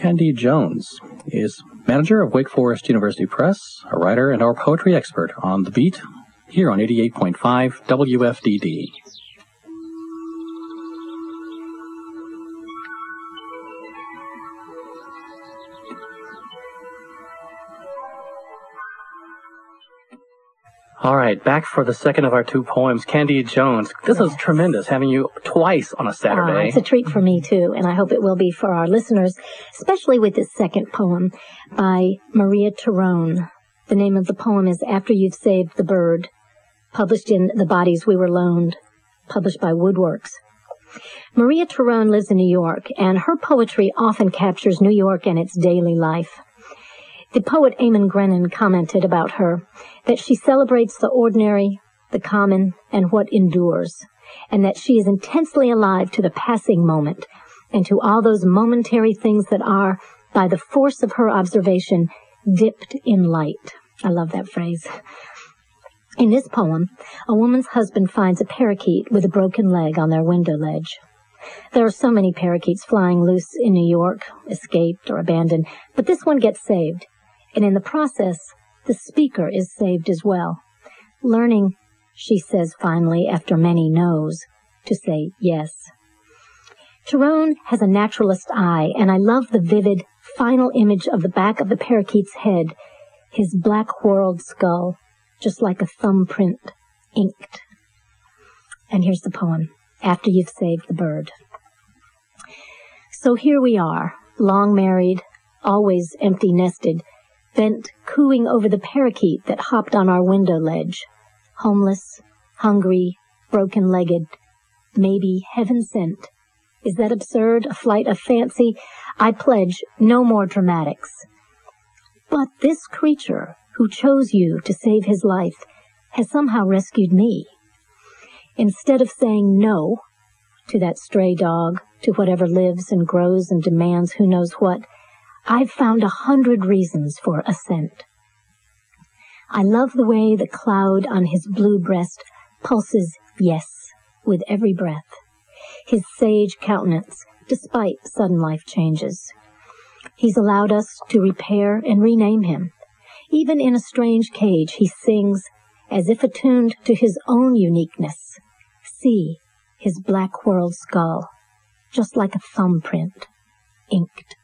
Candide Jones is manager of Wake Forest University Press, a writer and our poetry expert on The Beat, here on 88.5 WFDD. All right, back for the second of our two poems, Candide Jones. This is tremendous, having you twice on a Saturday. It's a treat for me, too, and I hope it will be for our listeners, especially with this second poem by Maria Tarrone. The name of the poem is After You've Saved the Bird, published in The Bodies We Were Loaned, published by Woodworks. Maria Tarrone lives in New York, and her poetry often captures New York and its daily life. The poet Eamon Grennan commented about her that she celebrates the ordinary, the common, and what endures, and that she is intensely alive to the passing moment and to all those momentary things that are, by the force of her observation, dipped in light. I love that phrase. In this poem, a woman's husband finds a parakeet with a broken leg on their window ledge. There are so many parakeets flying loose in New York, escaped or abandoned, but this one gets saved. And in the process, the speaker is saved as well, learning, she says finally, after many no's, to say yes. Tarrone has a naturalist eye, and I love the vivid, final image of the back of the parakeet's head, his black whorled skull, just like a thumbprint, inked. And here's the poem, After You've Saved the Bird. So here we are, long married, always empty-nested, bent cooing over the parakeet that hopped on our window ledge, homeless, hungry, broken-legged, maybe heaven-sent. Is that absurd, a flight of fancy? I pledge no more dramatics. But this creature who chose you to save his life has somehow rescued me. Instead of saying no to that stray dog, to whatever lives and grows and demands who knows what, I've found 100 reasons for assent. I love the way the cloud on his blue breast pulses yes with every breath, his sage countenance despite sudden life changes. He's allowed us to repair and rename him. Even in a strange cage, he sings as if attuned to his own uniqueness. See his black whorled skull, just like a thumbprint, inked.